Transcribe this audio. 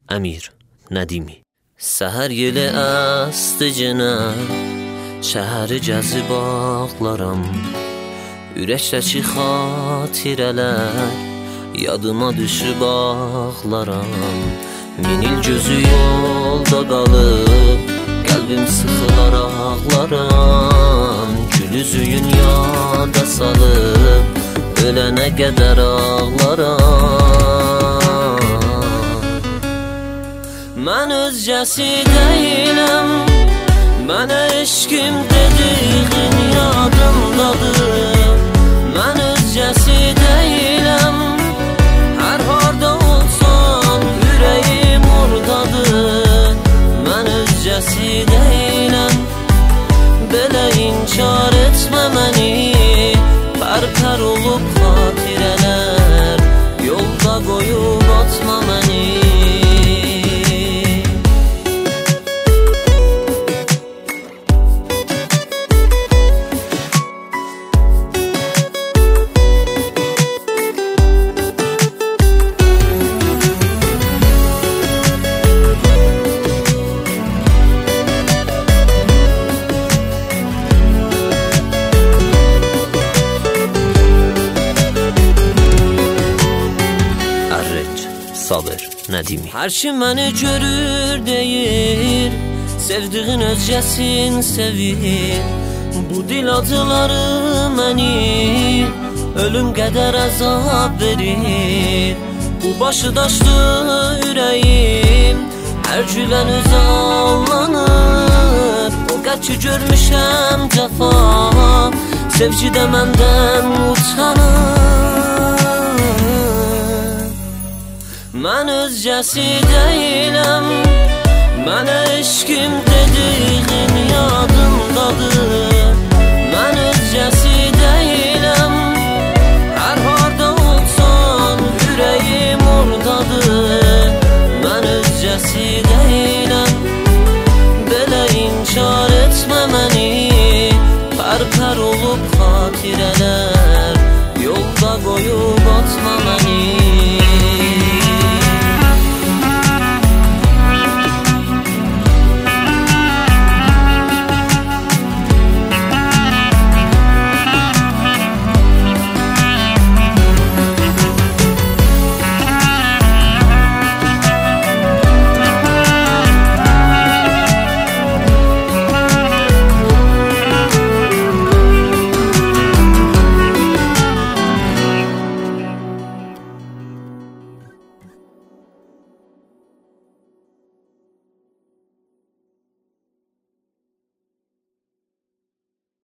Əmir Nədimi. Səhər yeli əsdi cenə, şəhəri gəzib ağlaram. Ürəkdəki xatirələr yadıma düşüb ağlaram. Min il gözü yolda qalıb, qəlbim sıxılar ağlaram. Gül üzüyün yada salıb, ölənə qədər ağlaram. Mən özgəsi deyiləm, mənə eşkim dediğin yadımdadır. Mən özgəsi deyiləm, hər harda olsan ürəyim oradadır. Mən özgəsi deyiləm, belə inkar etmə məni. Pər-pər olub xatirələr, yolda qoyub atma məni. Sabir Nədimi. Hər kim məni görür deyir, sevdiğin özgəsin sevir. Bu dil acıları məni ölüm qədər əzab verir. Bu başı daşlı ürəyim hər gülən üzə allanır. O qəd ki görmüşəm cəfa, sevgidə məndən utanır. Mən özgəsi deyiləm, mənə eşkim dediğin yadımdadır.